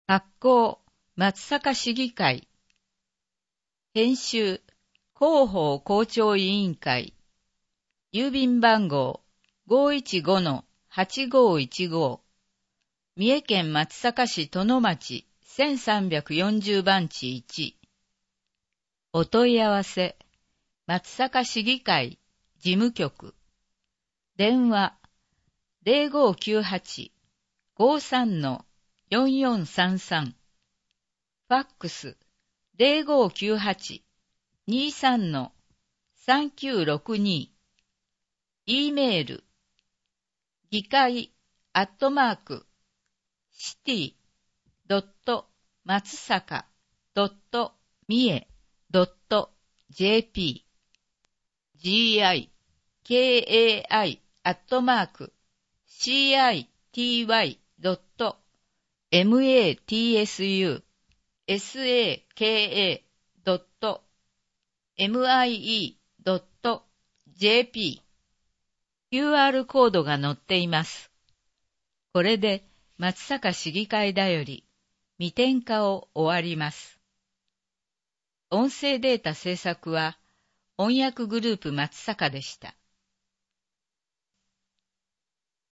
発行、松阪市議会。編集、広報校長委員会。郵便番号 515-8515。三重県松阪市殿町1340番地1。お問い合わせ、松阪市議会事務局。電話、0598-53-4433。ファックス、0598-23-3962。E メール、議会@city.matsaka.mie.jp gikai@city.matsaka.mie.jp QR コードが載っています。これで松阪市議会だより未点化を終わります。音声データ制作は翻訳グループ松阪でした。